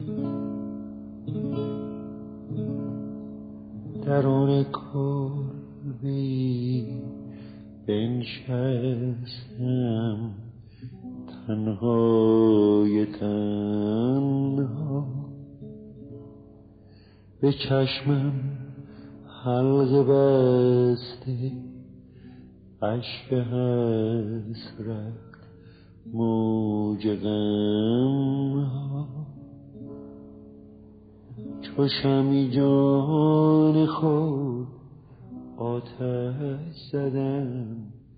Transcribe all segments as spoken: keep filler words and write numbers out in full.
درون کلبه‌ای بنشستم تنهای تنها، به چشمم حلقه بسته اشک حسرت موج غم‌ها، چو شمع جان خود آتش زدم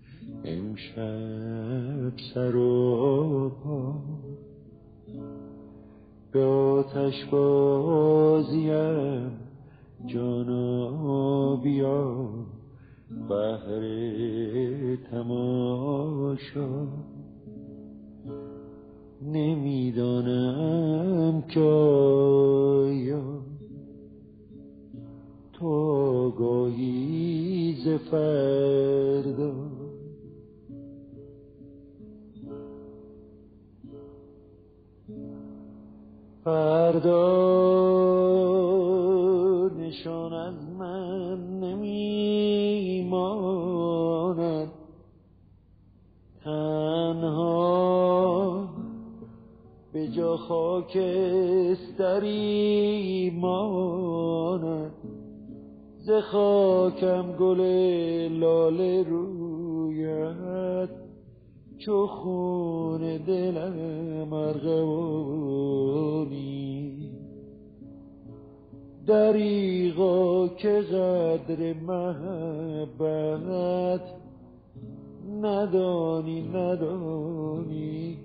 امشب سر و پا، به آتش بازیم جانا بیا بهر تماشا، نمیدانم که آیا تو آگاهی ز فردا، فردا نشان از من نمیماند، تنها به جا خاکستری ماند، ز خاکم گل لاله رویت چو خون دلم ارغوانی، دریغا که قدر محبت ندانی ندانی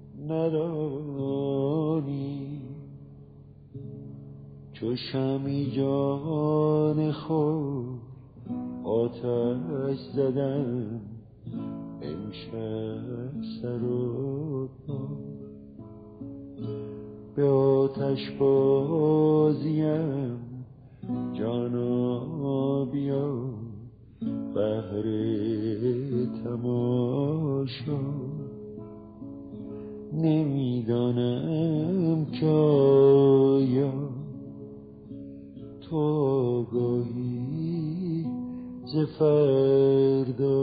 ندانی، چو شمع جان خود آتش زدم امشب سر و پا، به آتش بازیم جانا بیا بهر تماشا، نمیدانم که آیا تو آگاهی ز فردا.